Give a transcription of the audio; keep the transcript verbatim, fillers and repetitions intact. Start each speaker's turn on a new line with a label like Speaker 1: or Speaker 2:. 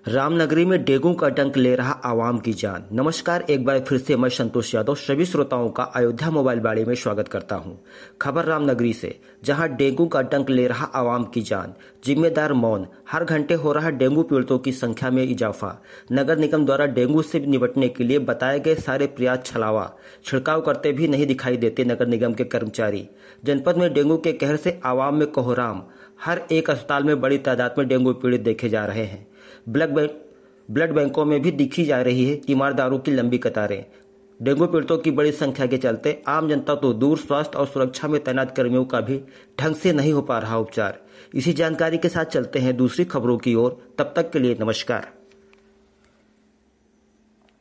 Speaker 1: रामनगरी में डेंगू का डंक ले रहा आवाम की जान। नमस्कार, एक बार फिर से मैं संतोष यादव सभी श्रोताओं का अयोध्या मोबाइल बाड़ी में स्वागत करता हूं। खबर रामनगरी से, जहां डेंगू का डंक ले रहा आवाम की जान, जिम्मेदार मौन, हर घंटे हो रहा डेंगू पीड़ितों की संख्या में इजाफा। नगर निगम द्वारा डेंगू से निपटने के लिए बताए गए सारे प्रयास छलावा, छिड़काव करते भी नहीं दिखाई देते नगर निगम के कर्मचारी। जनपद में डेंगू के कहर से आवाम में कोहराम, हर एक अस्पताल में बड़ी तादाद में डेंगू पीड़ित देखे जा रहे हैं। ब्लड बैंक ब्लड बैंकों में भी दिखी जा रही है तीमारदारों की लंबी कतारें। डेंगू पीड़ितों की बड़ी संख्या के चलते आम जनता तो दूर, स्वास्थ्य और सुरक्षा में तैनात कर्मियों का भी ढंग से नहीं हो पा रहा उपचार। इसी जानकारी के साथ चलते हैं दूसरी खबरों की ओर। तब तक के लिए नमस्कार।